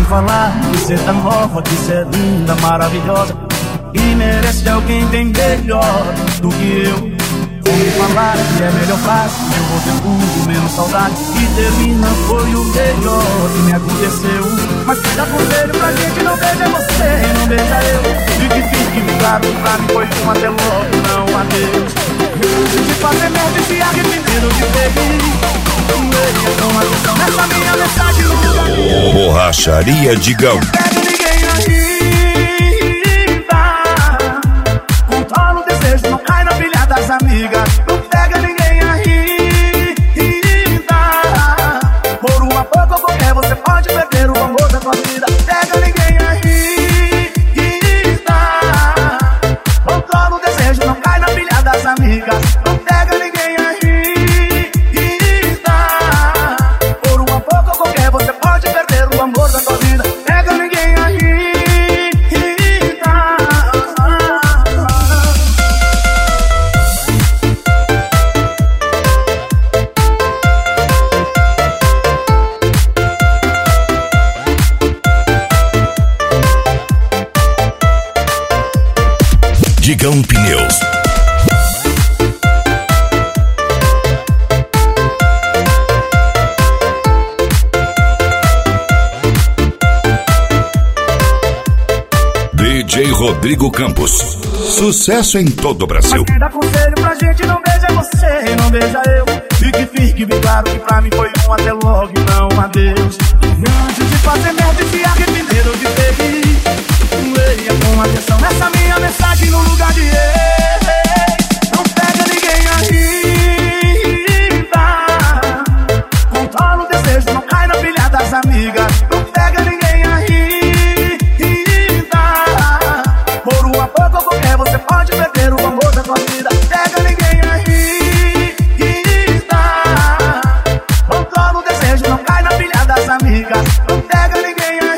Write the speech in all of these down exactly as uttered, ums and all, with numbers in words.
falar que cê tá nova, que cê é linda, maravilhosa e merece alguém bem melhor do que eu. Ouvi falar que é melhor fácil, eu vou ter tudo menos saudade, e termina foi o melhor que me aconteceu. Mas que dá conselho pra gente, não beija você, não beija eu. E que fique claro que pra mim foi um até logo, não adeus. Antes de fazer merda e se arrepender eu te peguei. Então atenção nessa minha mensagem no lugar de Borracharia Digão. Não pega ninguém ainda, controla o desejo, não cai na pilha das amigas. Não pega ninguém ainda, por uma pouco ou qualquer você pode perder o amor da sua vida. Pega ninguém ainda, controla o desejo, não cai na pilha das amigas. Não pega ninguém ainda, por uma pouco ou qualquer você pode perder o amor da sua vida. Pega ninguém ainda. Digão Pneus. D J Rodrigo Campos. Sucesso em todo o Brasil. Mas quem dá conselho pra gente não beija você, não beija eu. Fique, fique bem claro que pra mim foi um até logo e não adeus. Antes de fazer merda e se arrepender eu te peguei. Leia com atenção essa minha mensagem no lugar de ei. Não pega ninguém ainda, controla o desejo, não cai na pilha das amigas. Não pega ninguém ainda, por uma pouco ou qualquer você pode perder o amor da sua vida. Pega ninguém ainda, controla o desejo, não cai na pilha das amigas. Não pega ninguém ainda,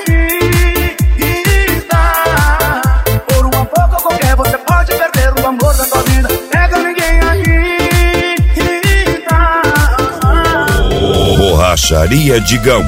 por uma pouco ou qualquer você pode perder o amor da sua vida. Pega ninguém ainda. Borracharia Digão.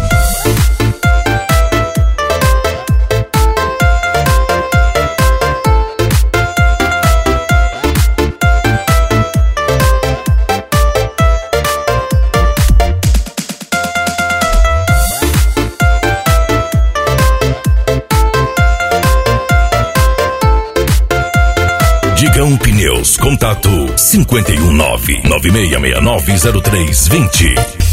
Digão Pneus, contato cinco um nove, nove seis seis nove, zero três dois zero.